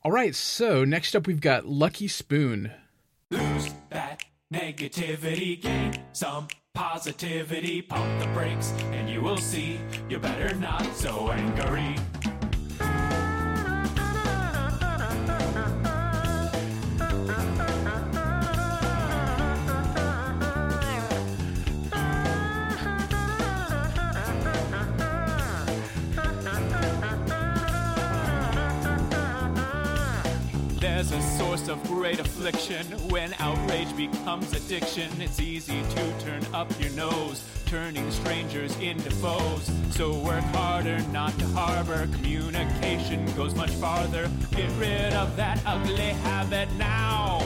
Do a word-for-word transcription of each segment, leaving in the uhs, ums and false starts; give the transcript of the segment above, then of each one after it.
All right, so next up we've got Lucky Spoon. Lose that negativity, gain some positivity, pump the brakes, and you will see you're better not so angry. There's a source of great affliction when outrage becomes addiction. It's easy to turn up your nose, turning strangers into foes. So work harder not to harbor. Communication goes much farther. Get rid of that ugly habit now.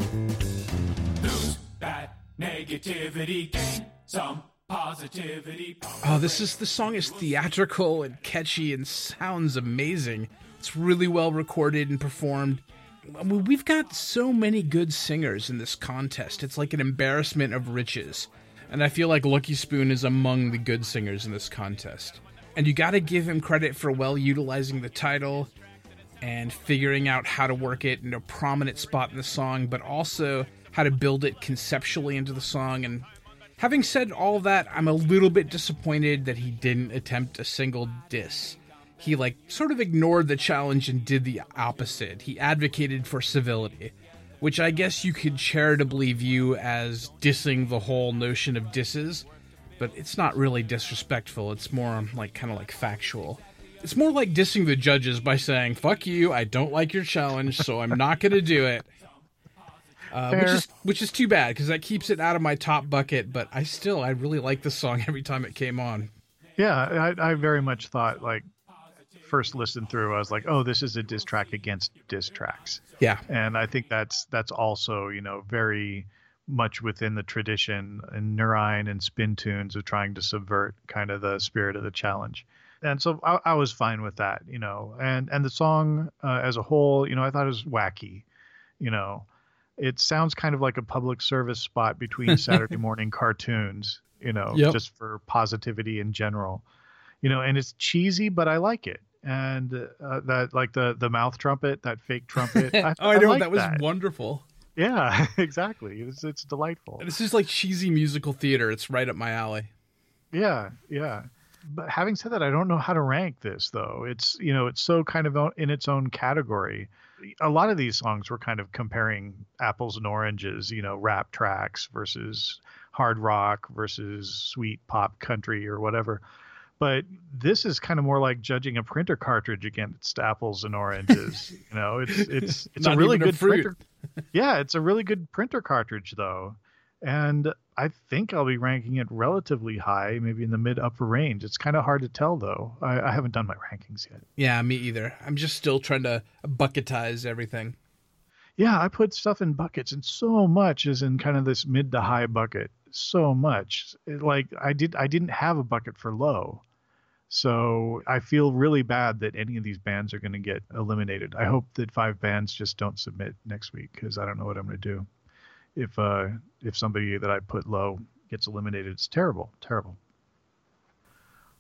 Lose that negativity, gain some positivity. Oh, this is the song is theatrical and catchy and sounds amazing. It's really well recorded and performed. We've got so many good singers in this contest. It's like an embarrassment of riches. And I feel like Lucky Spoon is among the good singers in this contest. And you gotta give him credit for well utilizing the title and figuring out how to work it in a prominent spot in the song, but also how to build it conceptually into the song. And having said all that, I'm a little bit disappointed that he didn't attempt a single diss. He, like, sort of ignored the challenge and did the opposite. He advocated for civility, which I guess you could charitably view as dissing the whole notion of disses, but it's not really disrespectful. It's more, like, kind of like factual. It's more like dissing the judges by saying, fuck you, I don't like your challenge, so I'm not going to do it. Uh, which is which is too bad, because that keeps it out of my top bucket, but I still, I really like this song every time it came on. Yeah, I, I very much thought, like, first listen through, I was like, oh, this is a diss track against diss tracks. Yeah. And I think that's that's also, you know, very much within the tradition in Neurine and Spin Tunes of trying to subvert kind of the spirit of the challenge. And so I, I was fine with that, you know. And and the song uh, as a whole, you know, I thought it was wacky. You know, it sounds kind of like a public service spot between Saturday morning cartoons, you know, yep. just for positivity in general. You know, and it's cheesy, but I like it. And uh, that, like the the mouth trumpet, that fake trumpet. I, oh, I know I like that was that. wonderful. Yeah, exactly. It's it's delightful. This is like cheesy musical theater. It's right up my alley. Yeah, yeah. But having said that, I don't know how to rank this though. It's you know it's so kind of in its own category. A lot of these songs were kind of comparing apples and oranges. You know, rap tracks versus hard rock versus sweet pop country or whatever. But this is kind of more like judging a printer cartridge against apples and oranges. You know, it's it's it's a really good printer. Yeah, it's a really good printer cartridge though, and I think I'll be ranking it relatively high, maybe in the mid upper range. It's kind of hard to tell though. I, I haven't done my rankings yet. Yeah, me either. I'm just still trying to bucketize everything. Yeah, I put stuff in buckets, and so much is in kind of this mid to high bucket. So much. It, like I did, I didn't have a bucket for low, so I feel really bad that any of these bands are going to get eliminated. I hope that five bands just don't submit next week, because I don't know what I'm going to do if uh if somebody that I put low gets eliminated. It's terrible, terrible.